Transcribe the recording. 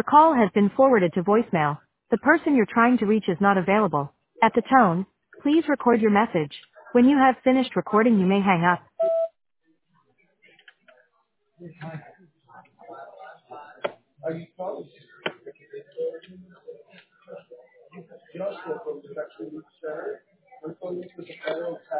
Your call has been forwarded to voicemail. The person you're trying to reach is not available. At the tone, please record your message. When you have finished recording, you may hang up.